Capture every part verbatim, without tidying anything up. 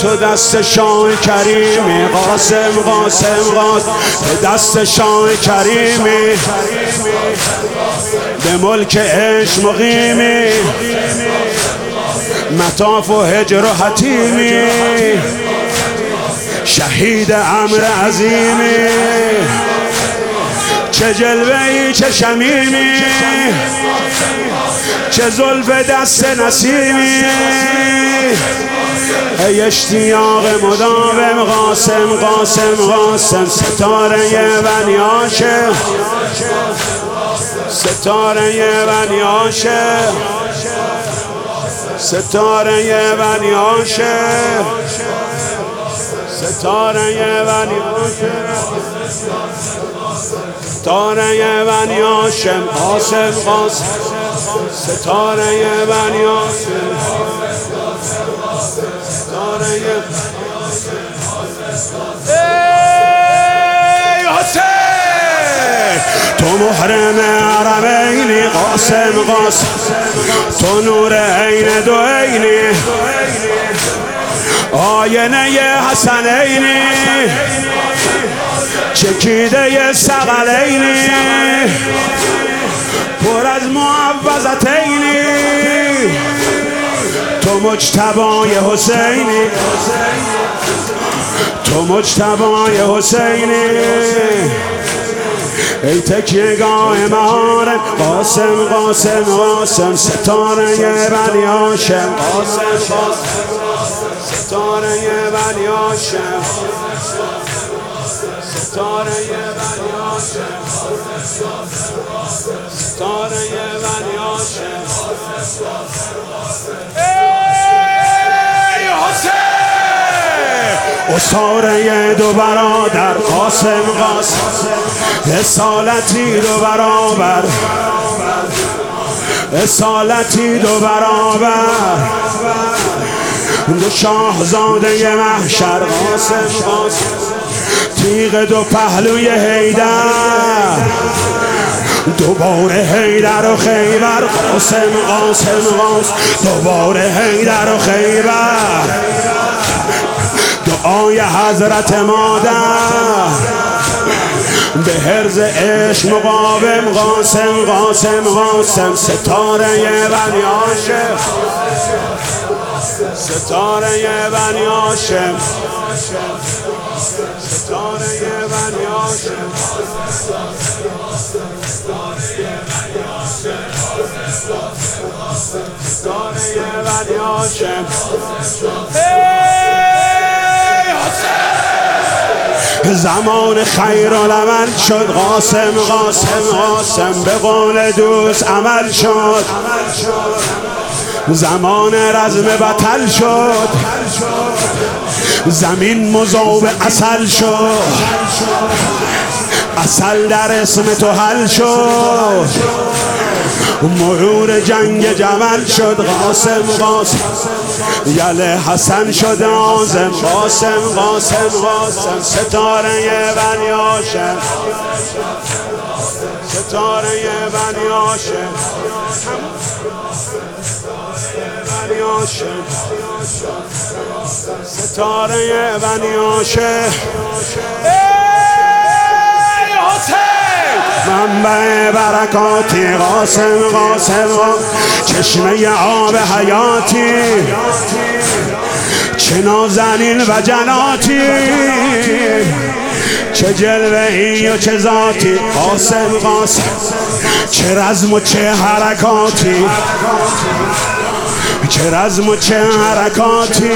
تو دست شاه کریمی قاسم قاسم قاسم به دست شاه کریمی به ملک عشق مقیمی مطاف و هجر و حتیمی شهید امر عظیمی چه جلوه‌ای چه شمیمی چه زلف دست نسیمی ای اشتیاق مداوم قاسم قاسم قاسم ستاره بنی هاشم ستاره بنی هاشم ستاره بنی هاشم ستاره بنی هاشم ستاره بنی هاشم قاسم قاسم ستاره بنی هاشم ستاره ای حسین تو محرم حرمینی قاسم قاسم تو نور عین دو عینی آینه حسنینی چکیده ثقلینی پر از معوضتینی تو مجتبای حسینی تو مجتبای حسینی ای تکیهگاه مهارم قاسم قاسم قاسم ستاره بنی هاشم قاسم قاسم ستاره بنی هاشم ستاره بنی هاشم ستاره بنی هاشم ای حسین استاره دو برادر قاسم قاسم اصالتی دو برابر اصالتی دو برابر دو شاهزاده محشر قاسم قاسم تیغ دو پهلوی حیدر دوباره حیدر و خیبر قاسم قاسم قاسم دوباره حیدر و خیبر دعای حضرت مادر به حرز عشق مقاوم قاسم قاسم قاسم ستاره بنی هاشم ستاره بنی هاشم ستاره بنی هاشم ستاره بنی هاشم زمان خیر العمل شد قاسم قاسم قاسم به قول دوست عمل شد زمان رزم بطل شد زمین مذوب عسل شد عسل در اسم تو حل شد مرور جنگ جمل شد قاسم قاسم یله حسن شد عازم قاسم قاسم قاسم ستاره بنی هاشم ستاره بنی هاشم بنی هاشم ستاره بنی هاشم ای حسین منبع برکاتی قاسم قاسم چشمه آب حیاتی چه نازنین و جناتی چه جلوه‌ای و چه ذاتی قاسم قاسم چه رزم و چه حرکاتی چه رزم و چه حرکاتی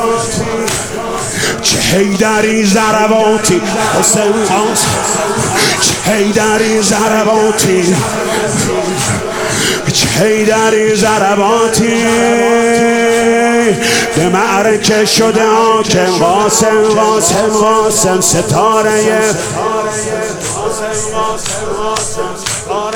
چه حیدری ضرباتی حسین قاسم چه حیدری ضرباتی چه حیدری ضرباتی به معرکه شده حاکم قاسم قاسم قاسم ستاره قاسم قاسم قاسم